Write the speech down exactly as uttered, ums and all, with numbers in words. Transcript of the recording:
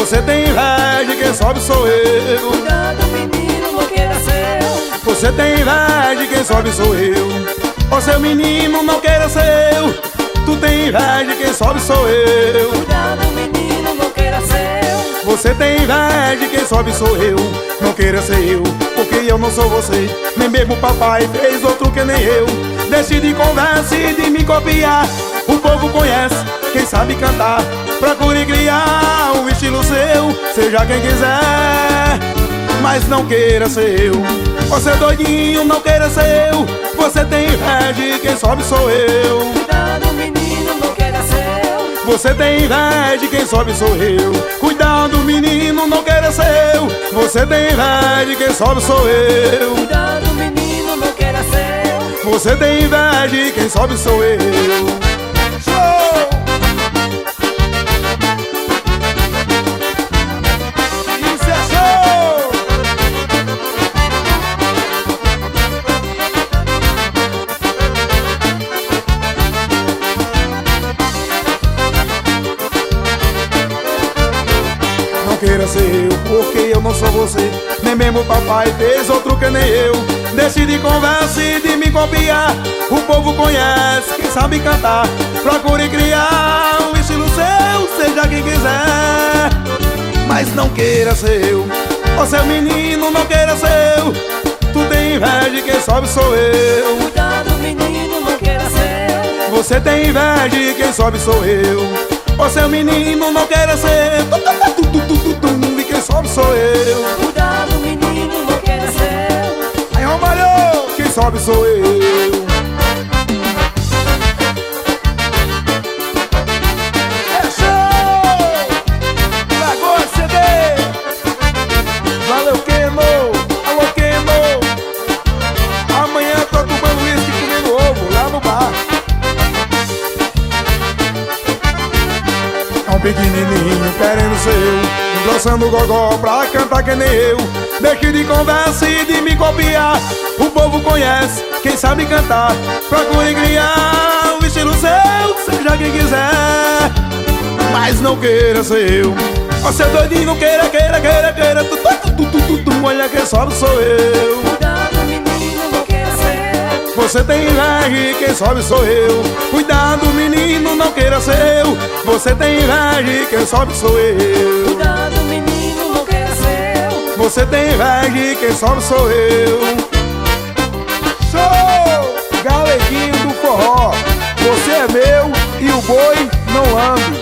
Você tem inveja, quem sobe sou eu. Cuidado, menino, não queira ser eu. Você tem inveja, quem sobe sou eu. Ô seu menino, não queira ser eu. Tu tem inveja, quem sobe sou eu. Cuidado, menino, não queira ser eu. Você tem inveja, quem sobe sou eu. Não queira ser eu, porque eu não sou você. Nem mesmo papai fez outro que nem eu. Deixe de conversa e de me copiar. O povo conhece, quem sabe cantar. Procure criar um estilo seu, seja quem quiser, mas não queira ser eu. Você doidinho, não queira ser eu. Você tem inveja, quem sobe sou eu. Cuidado, menino, não queira ser eu. Você tem inveja, quem sobe sou eu. Cuidado, menino, não queira ser eu. Você tem inveja, quem sobe sou eu. Cuidado, menino, não queira ser eu. Você tem inveja, quem sobe sou eu. Show! Isso é show! Não queira ser eu, porque eu não sou você. Nem mesmo papai fez outro que nem eu. Deixe de conversa e de me copiar. O povo conhece, quem sabe cantar. Procure criar um estilo seu, seja quem quiser, mas não queira ser eu. Ô seu menino, não queira ser eu. Tu tem inveja, quem sobe sou eu. Cuidado, menino, não queira ser eu. Você tem inveja, quem sobe sou eu. Ô seu menino, não queira ser eu. E quem sobe sou eu. Cuidado, menino, não queira ser eu. Aí Romalhão, quem sobe sou eu. É show! Dragão C D. Valeu, Keno. Alô, Keno. Amanhã eu tô tomando uísque e comendo ovo lá no bar. É um pequenininho querendo ser eu, engrossando o gogó pra cantar que nem eu. Deixe de conversa e de me copiar. O povo conhece, quem sabe cantar. Procure criar um estilo seu, seja quem quiser, mas não queira ser eu. Você doidinho, queira, queira, queira, queira. Tu, tu, tu, tu, tu, tu, olha quem sobe sou eu. Cuidado, menino, não queira ser eu. Você tem inveja, quem sobe sou eu. Cuidado, menino, não queira ser eu. Você tem inveja, quem sobe sou eu. Cuidado, menino, não queira ser eu. Você tem inveja, quem sobe sou eu. Show! Galeguinho do forró. Você é meu e o boi não anda.